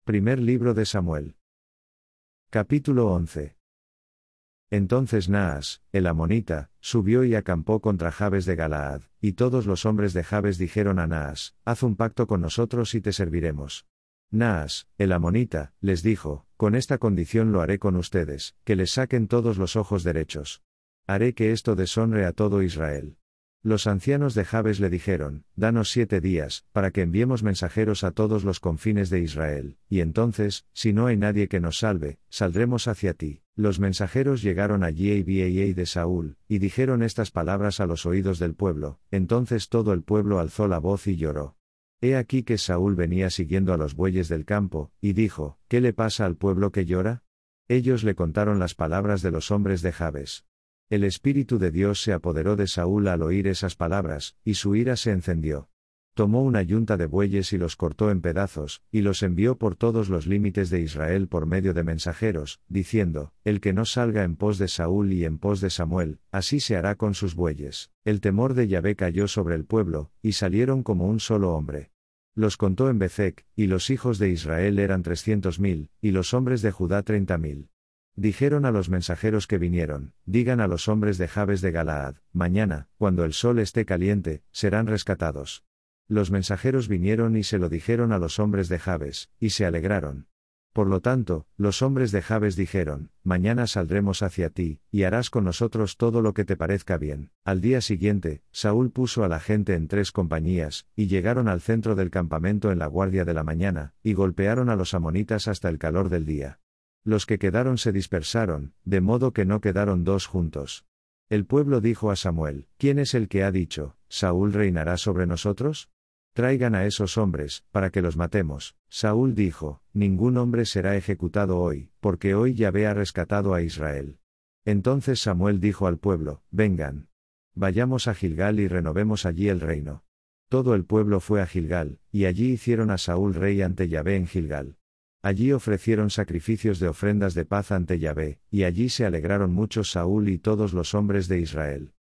Primer libro de Samuel. Capítulo 11. Entonces Naas, el amonita, subió y acampó contra Jabes de Galaad, y todos los hombres de Jabes dijeron a Naas: haz un pacto con nosotros y te serviremos. Naas, el amonita, les dijo: con esta condición lo haré con ustedes, que les saquen todos los ojos derechos. Haré que esto deshonre a todo Israel. Los ancianos de Jabes le dijeron: danos 7 días, para que enviemos mensajeros a todos los confines de Israel, y entonces, si no hay nadie que nos salve, saldremos hacia ti. Los mensajeros llegaron allí a de Saúl, y dijeron estas palabras a los oídos del pueblo. Entonces todo el pueblo alzó la voz y lloró. He aquí que Saúl venía siguiendo a los bueyes del campo, y dijo: ¿qué le pasa al pueblo que llora? Ellos le contaron las palabras de los hombres de Jabes. El Espíritu de Dios se apoderó de Saúl al oír esas palabras, y su ira se encendió. Tomó una yunta de bueyes y los cortó en pedazos, y los envió por todos los límites de Israel por medio de mensajeros, diciendo: el que no salga en pos de Saúl y en pos de Samuel, así se hará con sus bueyes. El temor de Yahvé cayó sobre el pueblo, y salieron como un solo hombre. Los contó en Bezec, y los hijos de Israel eran 300.000, y los hombres de Judá 30.000. Dijeron a los mensajeros que vinieron: digan a los hombres de Jabes de Galaad: mañana, cuando el sol esté caliente, serán rescatados. Los mensajeros vinieron y se lo dijeron a los hombres de Jabes, y se alegraron. Por lo tanto, los hombres de Jabes dijeron: mañana saldremos hacia ti, y harás con nosotros todo lo que te parezca bien. Al día siguiente, Saúl puso a la gente en 3 compañías, y llegaron al centro del campamento en la guardia de la mañana, y golpearon a los amonitas hasta el calor del día. Los que quedaron se dispersaron, de modo que no quedaron 2 juntos. El pueblo dijo a Samuel: ¿quién es el que ha dicho: Saúl reinará sobre nosotros? Traigan a esos hombres, para que los matemos. Saúl dijo: ningún hombre será ejecutado hoy, porque hoy Yahvé ha rescatado a Israel. Entonces Samuel dijo al pueblo: vengan. Vayamos a Gilgal y renovemos allí el reino. Todo el pueblo fue a Gilgal, y allí hicieron a Saúl rey ante Yahvé en Gilgal. Allí ofrecieron sacrificios de ofrendas de paz ante Yahvé, y allí se alegraron mucho Saúl y todos los hombres de Israel.